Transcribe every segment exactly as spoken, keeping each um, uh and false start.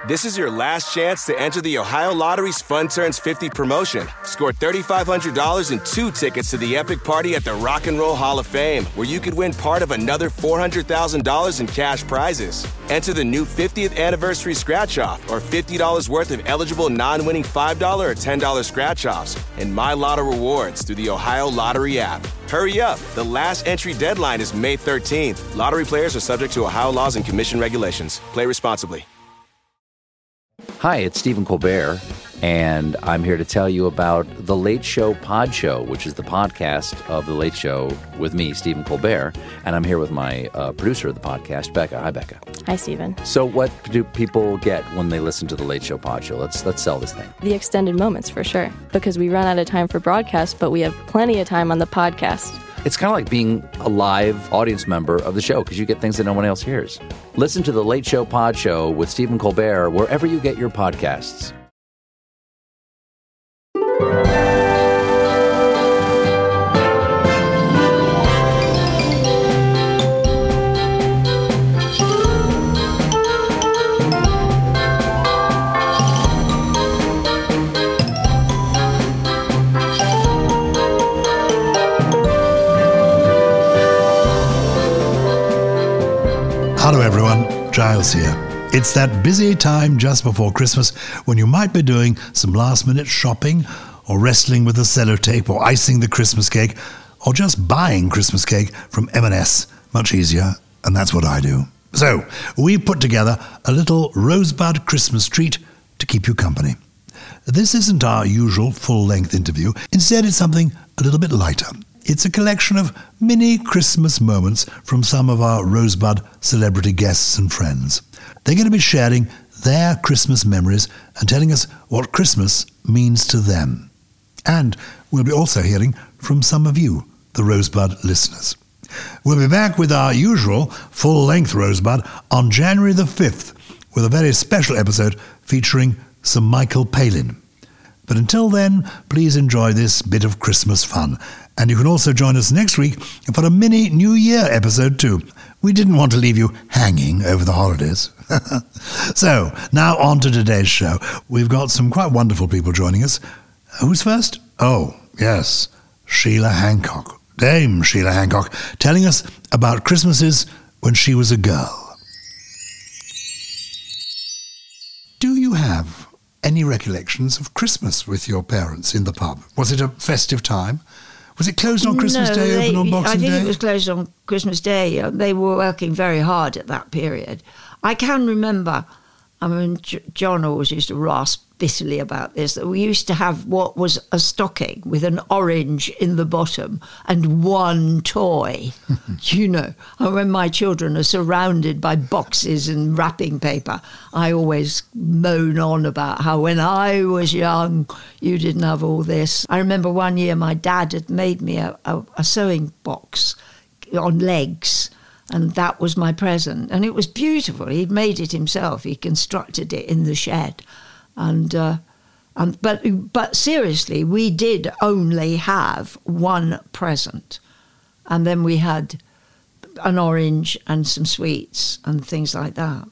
This is your last chance to enter the Ohio Lottery's Fun Turns fifty promotion. Score three thousand five hundred dollars and two tickets to the epic party at the Rock and Roll Hall of Fame, where you could win part of another four hundred thousand dollars in cash prizes. Enter the new fiftieth anniversary scratch-off or fifty dollars worth of eligible non-winning five dollars or ten dollars scratch-offs and My Lotto rewards through the Ohio Lottery app. Hurry up. The last entry deadline is May thirteenth. Lottery players are subject to Ohio laws and commission regulations. Play responsibly. Hi, it's Stephen Colbert, and I'm here to tell you about The Late Show Pod Show, which is the podcast of The Late Show with me, Stephen Colbert, and I'm here with my uh, producer of the podcast, Becca. Hi, Becca. Hi, Stephen. So what do people get when they listen to The Late Show Pod Show? Let's let's sell this thing. The extended moments, for sure, because we run out of time for broadcast, but we have plenty of time on the podcast. It's kind of like being a live audience member of the show because you get things that no one else hears. Listen to The Late Show Pod Show with Stephen Colbert wherever you get your podcasts. Hello everyone, Giles here. It's that busy time just before Christmas when you might be doing some last minute shopping or wrestling with the sellotape or icing the Christmas cake or just buying Christmas cake from M and S. Much easier, and that's what I do. So, we put together a little Rosebud Christmas treat to keep you company. This isn't our usual full-length interview. Instead, it's something a little bit lighter. It's a collection of mini Christmas moments from some of our Rosebud celebrity guests and friends. They're going to be sharing their Christmas memories and telling us what Christmas means to them. And we'll be also hearing from some of you, the Rosebud listeners. We'll be back with our usual full-length Rosebud on January the fifth with a very special episode featuring Sir Michael Palin. But until then, please enjoy this bit of Christmas fun. And you can also join us next week for a mini New Year episode too. We didn't want to leave you hanging over the holidays. So, now on to today's show. We've got some quite wonderful people joining us. Who's first? Oh, yes, Sheila Hancock. Dame Sheila Hancock, telling us about Christmases when she was a girl. Do you have any recollections of Christmas with your parents in the pub? Was it a festive time? Was it closed on Christmas no, Day, they, open on Boxing Day? I think it was closed on Christmas Day. They were working very hard at that period. I can remember, I mean, John always used to rasp bitterly about this, that we used to have what was a stocking with an orange in the bottom and one toy, you know. And when my children are surrounded by boxes and wrapping paper, I always moan on about how when I was young, you didn't have all this. I remember one year my dad had made me a, a, a sewing box on legs, and that was my present. And it was beautiful. He'd made it himself. He constructed it in the shed. And, uh, and but but seriously, we did only have one present, and then we had an orange and some sweets and things like that.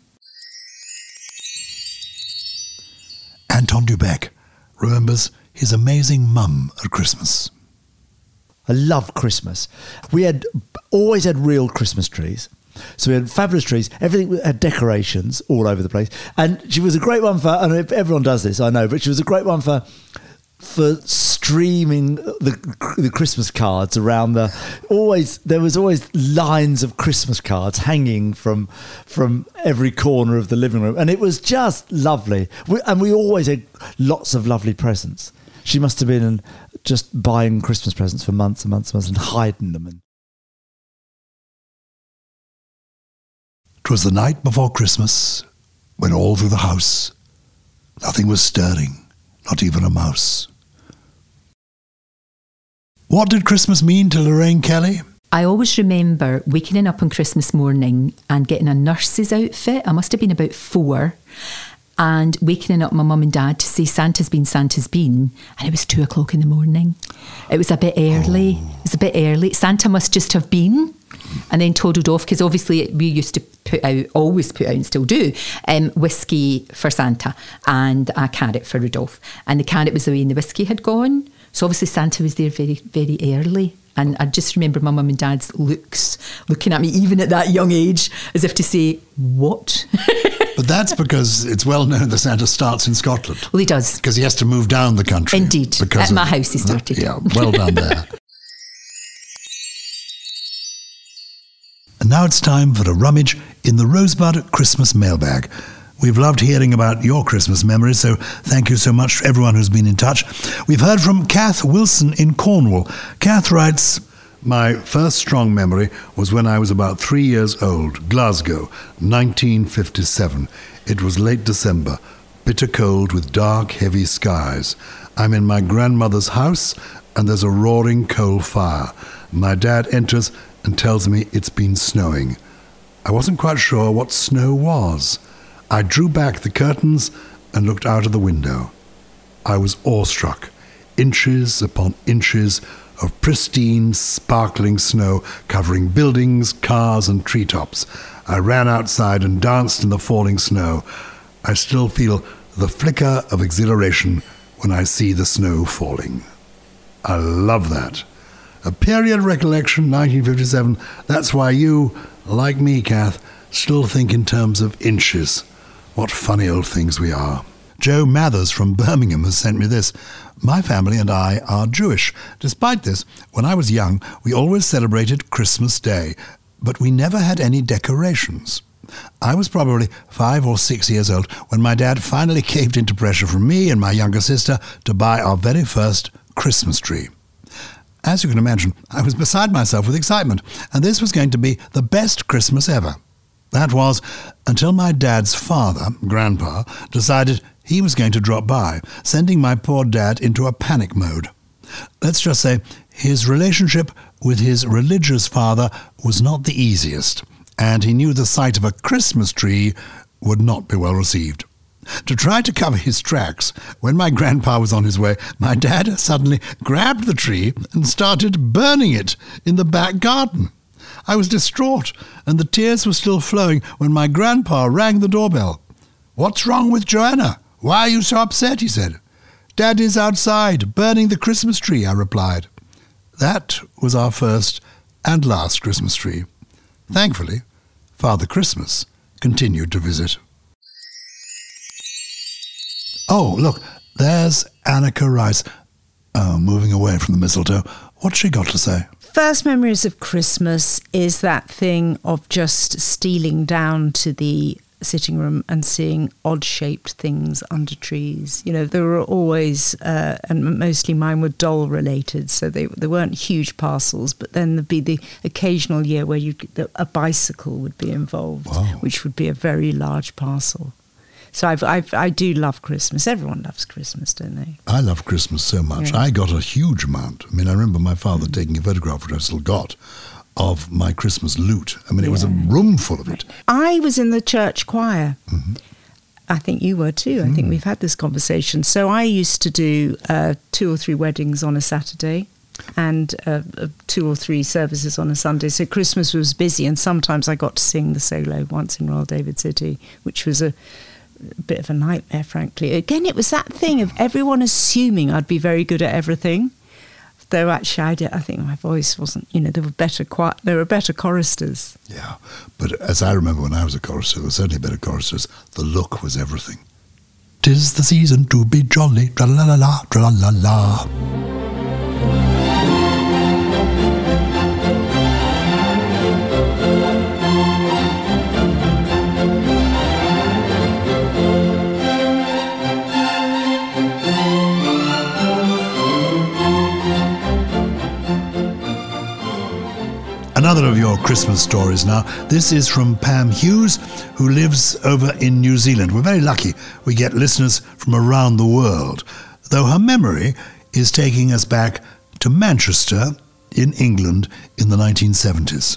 Anton du Beke remembers his amazing mum at Christmas. I love Christmas. We had always had real Christmas trees. So we had fabulous trees, everything had decorations all over the place. And she was a great one for, I don't know if everyone does this, I know, but she was a great one for for streaming the the Christmas cards around the, always, there was always lines of Christmas cards hanging from from every corner of the living room. And it was just lovely. We, and we always had lots of lovely presents. She must have been just buying Christmas presents for months and months and months and hiding them. And It was the night before Christmas, when all through the house, nothing was stirring, not even a mouse. What did Christmas mean to Lorraine Kelly? I always remember waking up on Christmas morning and getting a nurse's outfit. I must have been about four. And waking up my mum and dad to say Santa's been, Santa's been. And it was two o'clock in the morning. It was a bit early. Oh. It was a bit early. Santa must just have been. and then toddled off, because obviously we used to put out, always put out and still do, um, whiskey for Santa and a carrot for Rudolph. And the carrot was away and the whiskey had gone. So obviously Santa was there very, very early. And I just remember my mum and dad's looks, looking at me even at that young age, as if to say, what? But that's because it's well known that Santa starts in Scotland. Well, he does. Because he has to move down the country. Indeed. At my house he started. Yeah, well done there. And now it's time for a rummage in the Rosebud Christmas mailbag. We've loved hearing about your Christmas memories, so thank you so much to everyone who's been in touch. We've heard from Kath Wilson in Cornwall. Kath writes, "My first strong memory was when I was about three years old, Glasgow, nineteen fifty-seven. It was late December, bitter cold with dark, heavy skies. I'm in my grandmother's house and there's a roaring coal fire. My dad enters and tells me it's been snowing. I wasn't quite sure what snow was. I drew back the curtains and looked out of the window. I was awestruck. Inches upon inches of pristine, sparkling snow covering buildings, cars and treetops. I ran outside and danced in the falling snow. I still feel the flicker of exhilaration when I see the snow falling." I love that. A period recollection, nineteen fifty-seven. That's why you, like me, Kath, still think in terms of inches. What funny old things we are. Joe Mathers from Birmingham has sent me this. "My family and I are Jewish. Despite this, when I was young, we always celebrated Christmas Day, but we never had any decorations. I was probably five or six years old when my dad finally caved into pressure from me and my younger sister to buy our very first Christmas tree. As you can imagine, I was beside myself with excitement, and this was going to be the best Christmas ever. That was until my dad's father, Grandpa, decided he was going to drop by, sending my poor dad into a panic mode. Let's just say his relationship with his religious father was not the easiest, and he knew the sight of a Christmas tree would not be well received. To try to cover his tracks, when my grandpa was on his way, my dad suddenly grabbed the tree and started burning it in the back garden. I was distraught, and the tears were still flowing when my grandpa rang the doorbell. 'What's wrong with Joanna? Why are you so upset?' he said. 'Dad is outside, burning the Christmas tree,' I replied. That was our first and last Christmas tree. Thankfully, Father Christmas continued to visit." Oh, look, there's Annika Rice. Oh, moving away from the mistletoe. What's she got to say? First memories of Christmas is that thing of just stealing down to the sitting room and seeing odd-shaped things under trees. You know, there were always, uh, and mostly mine were doll-related, so they they weren't huge parcels, but then there'd be the occasional year where you a bicycle would be involved, Wow. which would be a very large parcel. So I've, I've, I do love Christmas. Everyone loves Christmas, don't they? I love Christmas so much. Yeah. I got a huge amount. I mean, I remember my father mm. taking a photograph, which I still got, of my Christmas loot. I mean, it yeah. was a room full of it. I was in the church choir. Mm-hmm. I think you were too. I mm. think we've had this conversation. So I used to do uh, two or three weddings on a Saturday and uh, uh, two or three services on a Sunday. So Christmas was busy, and sometimes I got to sing the solo once in Royal David City, which was a bit of a nightmare, frankly. Again, it was that thing of everyone assuming I'd be very good at everything. Though actually, I, did, I think my voice wasn't. You know, there were better choir, there were better choristers. Yeah, but as I remember when I was a chorister, there were certainly better choristers. The look was everything. 'Tis the season to be jolly, tra la la la, tra la la. Another of your Christmas stories now. This is from Pam Hughes, who lives over in New Zealand. We're very lucky we get listeners from around the world, though her memory is taking us back to Manchester in England in the nineteen seventies.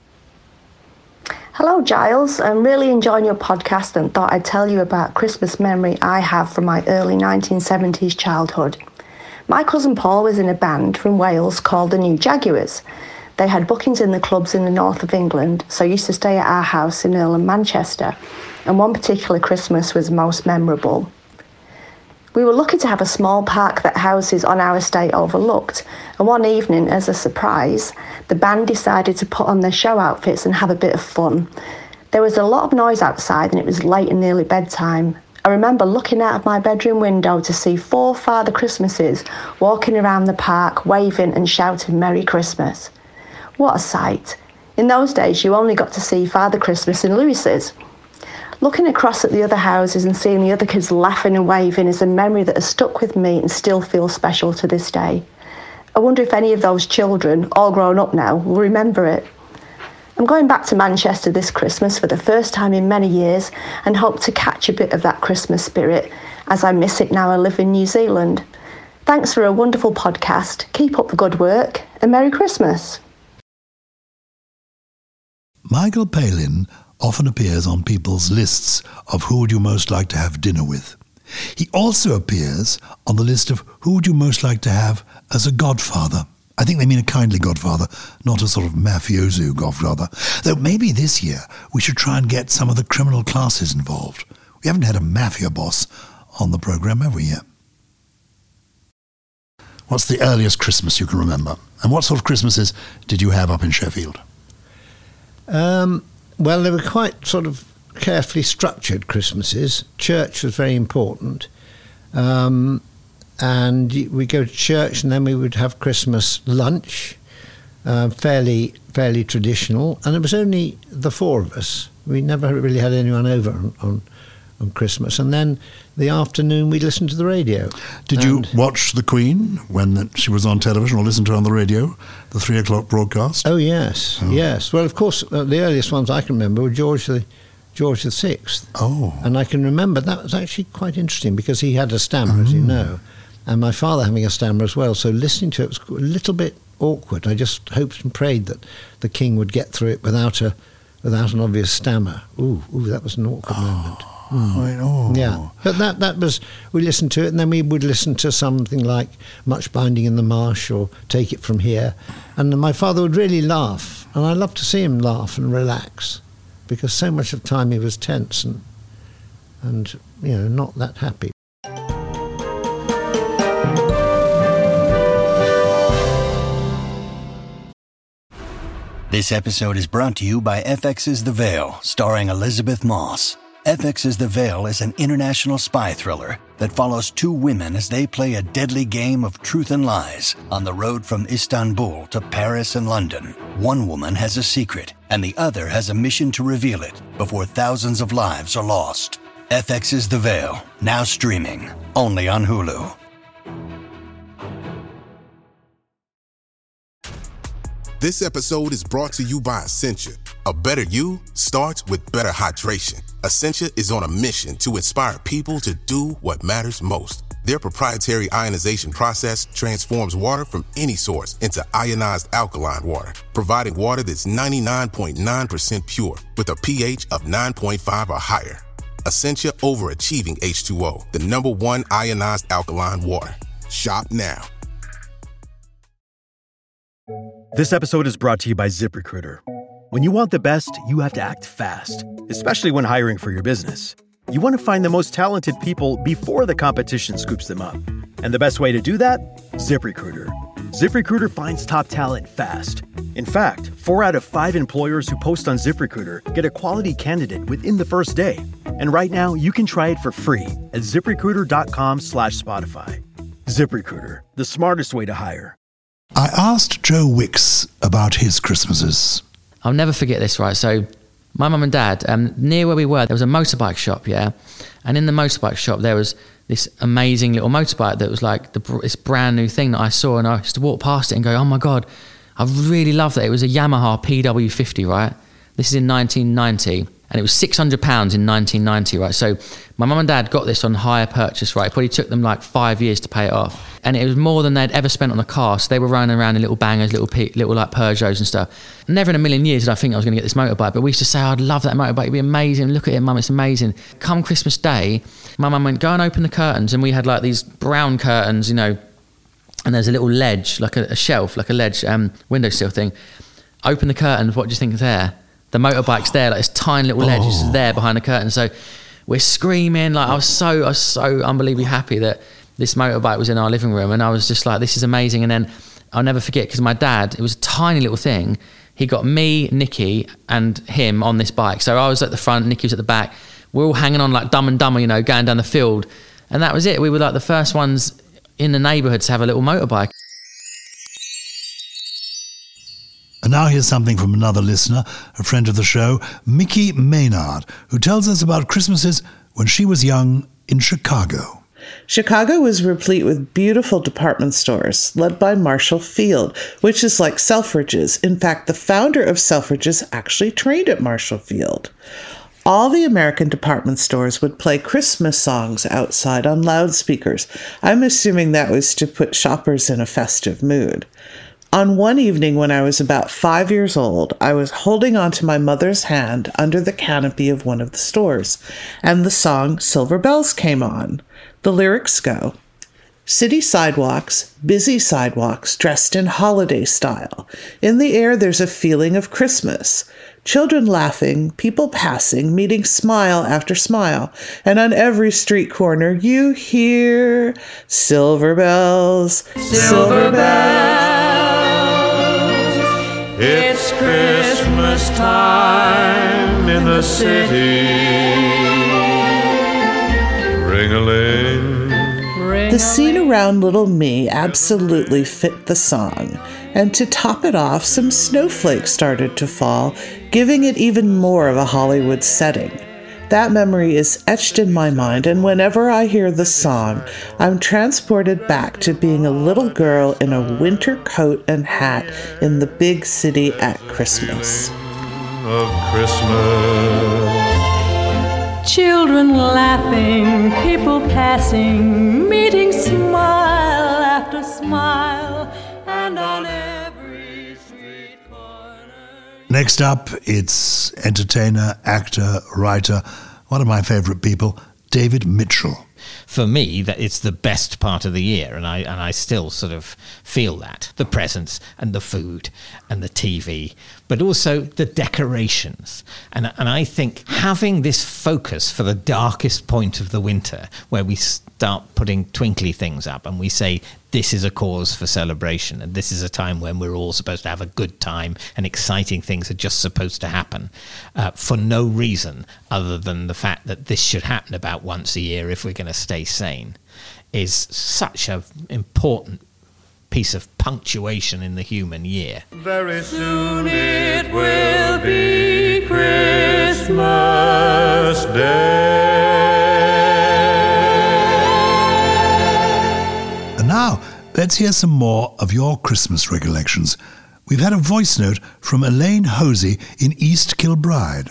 Hello, Giles. I'm really enjoying your podcast and thought I'd tell you about a Christmas memory I have from my early nineteen seventies childhood. My cousin Paul was in a band from Wales called the New Jaguars. They had bookings in the clubs in the north of England, so I used to stay at our house in Earlham, Manchester, and one particular Christmas was most memorable. We were lucky to have a small park that houses on our estate overlooked, and one evening, as a surprise, the band decided to put on their show outfits and have a bit of fun. There was a lot of noise outside and it was late and nearly bedtime. I remember looking out of my bedroom window to see four Father Christmases walking around the park, waving and shouting Merry Christmas. What a sight. In those days, you only got to see Father Christmas in Lewis's. Looking across at the other houses and seeing the other kids laughing and waving is a memory that has stuck with me and still feels special to this day. I wonder if any of those children, all grown up now, will remember it. I'm going back to Manchester this Christmas for the first time in many years and hope to catch a bit of that Christmas spirit as I miss it now I live in New Zealand. Thanks for a wonderful podcast. Keep up the good work and Merry Christmas. Michael Palin often appears on people's lists of who would you most like to have dinner with. He also appears on the list of who would you most like to have as a godfather. I think they mean a kindly godfather, not a sort of mafioso godfather. Though maybe this year we should try and get some of the criminal classes involved. We haven't had a mafia boss on the programme, have we yet? What's the earliest Christmas you can remember? And what sort of Christmases did you have up in Sheffield? Um... Well, they were quite sort of carefully structured Christmases. Church was very important. Um, and we go to church and then we would have Christmas lunch, uh, fairly fairly traditional. And it was only the four of us. We never really had anyone over on, on, on Christmas. And then the afternoon we listened to the radio. Did you watch the Queen when she was on television or listen to her on the radio, the three o'clock broadcast? Oh, yes, oh. yes. Well, of course, uh, the earliest ones I can remember were George the George the Sixth. Oh. And I can remember that was actually quite interesting because he had a stammer, oh. as you know, and my father having a stammer as well. So listening to it was a little bit awkward. I just hoped and prayed that the King would get through it without a without an obvious stammer. Ooh, ooh, that was an awkward oh. moment. Mm. I know. Yeah, but that that was, we listened to it and then we would listen to something like Much Binding in the Marsh or Take It From Here, and my father would really laugh, and I loved to see him laugh and relax because so much of the time he was tense and and you know not that happy. This episode is brought to you by F X's The Veil, starring Elizabeth Moss. F X's The Veil is an international spy thriller that follows two women as they play a deadly game of truth and lies on the road from Istanbul to Paris and London. One woman has a secret, and the other has a mission to reveal it before thousands of lives are lost. F X's The Veil, now streaming, only on Hulu. This episode is brought to you by Essentia. A better you starts with better hydration. Essentia is on a mission to inspire people to do what matters most. Their proprietary ionization process transforms water from any source into ionized alkaline water, providing water that's ninety-nine point nine percent pure with a pH of nine point five or higher. Essentia overachieving H two O, the number one ionized alkaline water. Shop now. This episode is brought to you by ZipRecruiter. When you want the best, you have to act fast, especially when hiring for your business. You want to find the most talented people before the competition scoops them up. And the best way to do that? ZipRecruiter. ZipRecruiter finds top talent fast. In fact, four out of five employers who post on ZipRecruiter get a quality candidate within the first day. And right now, you can try it for free at ZipRecruiter.com slash Spotify. ZipRecruiter, the smartest way to hire. I asked Joe Wicks about his Christmases. I'll never forget this, right? So my mum and dad, um, near where we were, there was a motorbike shop, yeah? And in the motorbike shop, there was this amazing little motorbike that was like the, this brand new thing that I saw, and I used to walk past it and go, oh my God, I really love that. It was a Yamaha P W fifty, right? This is in nineteen ninety, and it was six hundred pounds in nineteen ninety, right? So my mum and dad got this on hire purchase, right? It probably took them like five years to pay it off. And it was more than they'd ever spent on a car. So they were running around in little bangers, little little like Peugeots and stuff. Never in a million years did I think I was going to get this motorbike. But we used to say, oh, I'd love that motorbike. It'd be amazing. Look at it, Mum, it's amazing. Come Christmas Day, my mum went, go and open the curtains. And we had like these brown curtains, you know, and there's a little ledge, like a, a shelf, like a ledge um, windowsill thing. Open the curtains, what do you think is there? The motorbike's there, like this tiny little ledge is Oh. there behind the curtain. So we're screaming, like I was so, I was so unbelievably happy that this motorbike was in our living room, and I was just like, this is amazing. And then I'll never forget, because my dad, it was a tiny little thing, he got me, Nikki, and him on this bike. So I was at the front, Nikki was at the back. We're all hanging on like Dumb and Dumber, you know, going down the field. And that was it. We were like the first ones in the neighbourhood to have a little motorbike. And now here's something from another listener, a friend of the show, Mickey Maynard, who tells us about Christmases when she was young in Chicago. Chicago was replete with beautiful department stores led by Marshall Field, which is like Selfridges. In fact, the founder of Selfridges actually trained at Marshall Field. All the American department stores would play Christmas songs outside on loudspeakers. I'm assuming that was to put shoppers in a festive mood. On one evening when I was about five years old, I was holding onto my mother's hand under the canopy of one of the stores, and the song Silver Bells came on. The lyrics go, "City sidewalks, busy sidewalks, dressed in holiday style. In the air there's a feeling of Christmas. Children laughing, people passing, meeting smile after smile. And on every street corner you hear silver bells, silver bells. It's Christmas time in the city. Ring-a-ling. The scene around little me absolutely fit the song, and to top it off, some snowflakes started to fall, giving it even more of a Hollywood setting. That memory is etched in my mind, and whenever I hear the song, I'm transported back to being a little girl in a winter coat and hat in the big city at Christmas. Of Christmas. Children laughing, people passing, meeting smile after smile, and on every street corner. Next up, it's entertainer, actor, writer, one of my favourite people, David Mitchell. For me, that it's the best part of the year, and I and I still sort of feel that. The presents and the food and the T V, but also the decorations. And and I think having this focus for the darkest point of the winter, where we start putting twinkly things up and we say this is a cause for celebration and this is a time when we're all supposed to have a good time and exciting things are just supposed to happen uh, for no reason other than the fact that this should happen about once a year if we're going to stay sane, is such an important piece of punctuation in the human year. Very soon it will be Christmas Day. And now, let's hear some more of your Christmas recollections. We've had a voice note from Elaine Hosey in East Kilbride.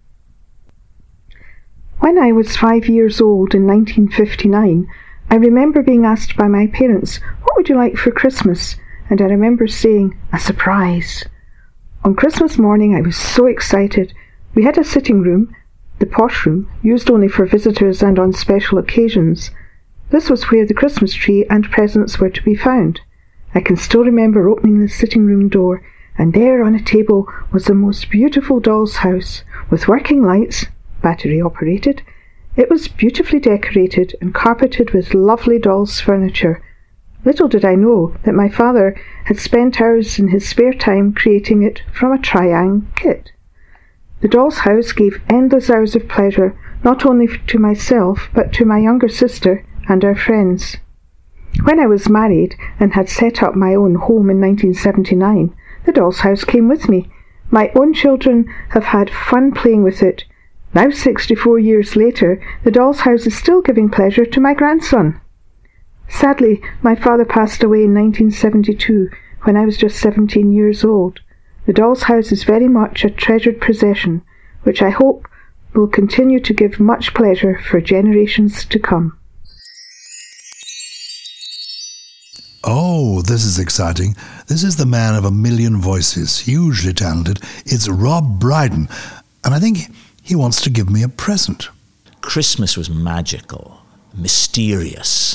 When I was five years old in nineteen fifty-nine, I remember being asked by my parents, "What would you like for Christmas?" And I remember saying, "A surprise." On Christmas morning, I was so excited. We had a sitting room, the posh room, used only for visitors and on special occasions. This was where the Christmas tree and presents were to be found. I can still remember opening the sitting room door, and there on a table was the most beautiful doll's house, with working lights, battery operated. It was beautifully decorated and carpeted with lovely doll's furniture. Little did I know that my father had spent hours in his spare time creating it from a Triang kit. The doll's house gave endless hours of pleasure, not only to myself, but to my younger sister and our friends. When I was married and had set up my own home in nineteen seventy-nine, the doll's house came with me. My own children have had fun playing with it. Now, sixty-four years later, the doll's house is still giving pleasure to my grandson. Sadly, my father passed away in nineteen seventy-two, when I was just seventeen years old. The doll's house is very much a treasured possession, which I hope will continue to give much pleasure for generations to come. Oh, this is exciting. This is the man of a million voices, hugely talented. It's Rob Brydon, and I think he wants to give me a present. Christmas was magical, mysterious.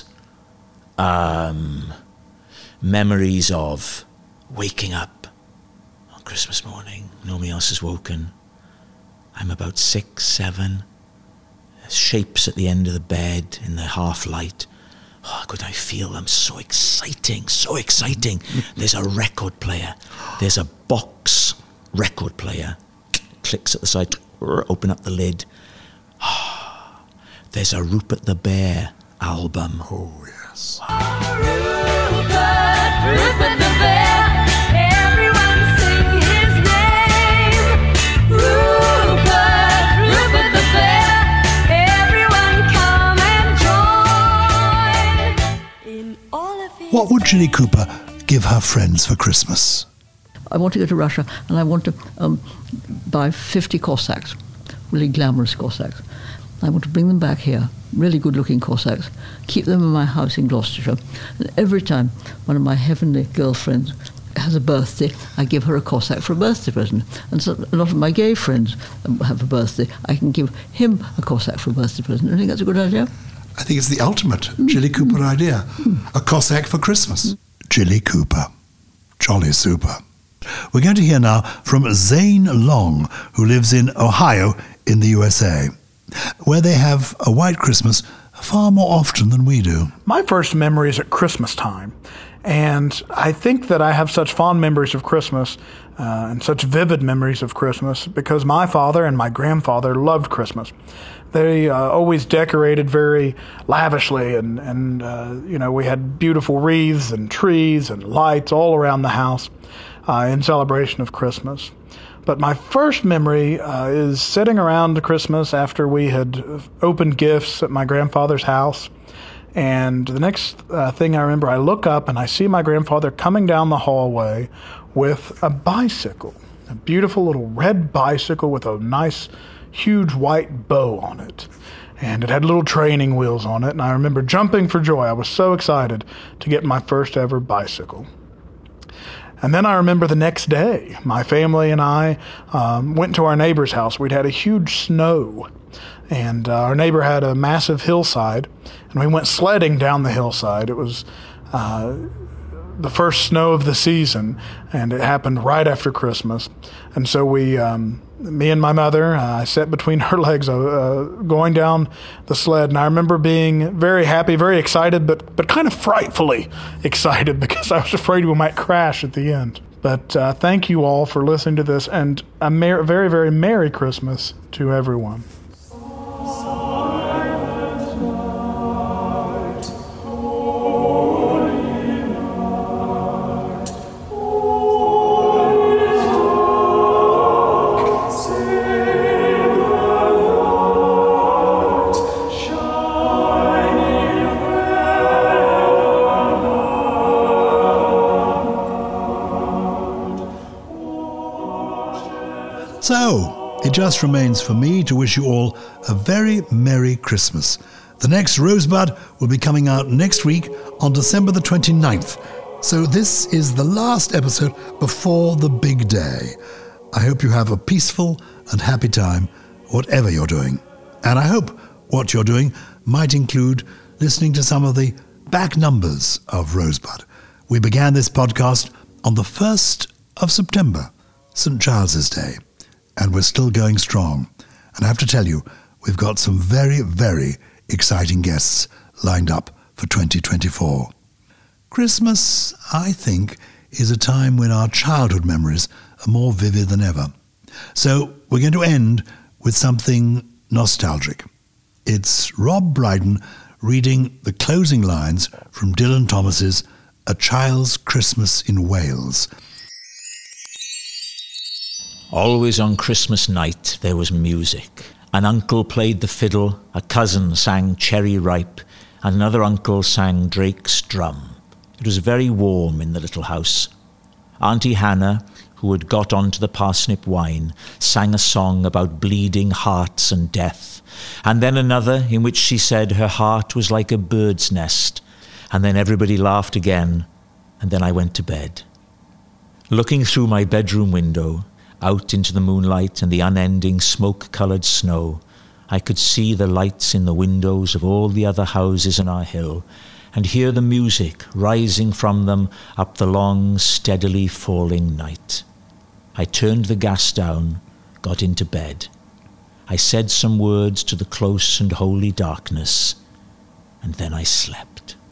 Um, memories of waking up on Christmas morning. Nobody else is woken. I'm about six, seven. There's shapes at the end of the bed in the half light. Oh, could I feel them? So exciting, so exciting. There's a record player. There's a box record player. Clicks at the side. Open up the lid. Oh, there's a Rupert the Bear album. Oh, yes. Rupert, Rupert the Bear, everyone sing his name. Rupert, Rupert the Bear, everyone come and join. In all of his What would Jilly Cooper give her friends for Christmas? I want to go to Russia and I want to um, buy fifty Cossacks, really glamorous Cossacks. I want to bring them back here, really good-looking Cossacks, keep them in my house in Gloucestershire. And every time one of my heavenly girlfriends has a birthday, I give her a Cossack for a birthday present. And so a lot of my gay friends have a birthday. I can give him a Cossack for a birthday present. I think that's a good idea. I think it's the ultimate mm. Jilly Cooper mm. idea. Mm. A Cossack for Christmas. Mm. Jilly Cooper. Jolly super. We're going to hear now from Zane Long, who lives in Ohio in the U S A, where they have a white Christmas far more often than we do. My first memory is at Christmas time, and I think that I have such fond memories of Christmas uh, and such vivid memories of Christmas because my father and my grandfather loved Christmas. They uh, always decorated very lavishly, and, and uh, you know, we had beautiful wreaths and trees and lights all around the house uh, in celebration of Christmas. But my first memory uh, is sitting around Christmas after we had opened gifts at my grandfather's house. And the next uh, thing I remember, I look up and I see my grandfather coming down the hallway with a bicycle, a beautiful little red bicycle with a nice, huge white bow on it. And it had little training wheels on it. And I remember jumping for joy. I was so excited to get my first ever bicycle. And then I remember the next day, my family and I um, went to our neighbor's house. We'd had a huge snow, and uh, our neighbor had a massive hillside, and we went sledding down the hillside. It was uh, the first snow of the season, and it happened right after Christmas. And so we, um, me and my mother, uh, I sat between her legs uh, going down the sled, and I remember being very happy, very excited, but but kind of frightfully excited because I was afraid we might crash at the end. But uh, thank you all for listening to this, and a mer- very, very Merry Christmas to everyone. So, it just remains for me to wish you all a very Merry Christmas. The next Rosebud will be coming out next week on December the twenty-ninth. So this is the last episode before the big day. I hope you have a peaceful and happy time, whatever you're doing. And I hope what you're doing might include listening to some of the back numbers of Rosebud. We began this podcast on the first of September, Saint Giles's Day. And we're still going strong. And I have to tell you, we've got some very, very exciting guests lined up for twenty twenty-four. Christmas, I think, is a time when our childhood memories are more vivid than ever. So we're going to end with something nostalgic. It's Rob Brydon reading the closing lines from Dylan Thomas's A Child's Christmas in Wales. Always on Christmas night there was music. An uncle played the fiddle, a cousin sang Cherry Ripe, and another uncle sang Drake's Drum. It was very warm in the little house. Auntie Hannah, who had got onto the parsnip wine, sang a song about bleeding hearts and death, and then another in which she said her heart was like a bird's nest, and then everybody laughed again, and then I went to bed. Looking through my bedroom window, out into the moonlight and the unending smoke-coloured snow, I could see the lights in the windows of all the other houses on our hill, and hear the music rising from them up the long, steadily falling night. I turned the gas down, got into bed. I said some words to the close and holy darkness, and then I slept.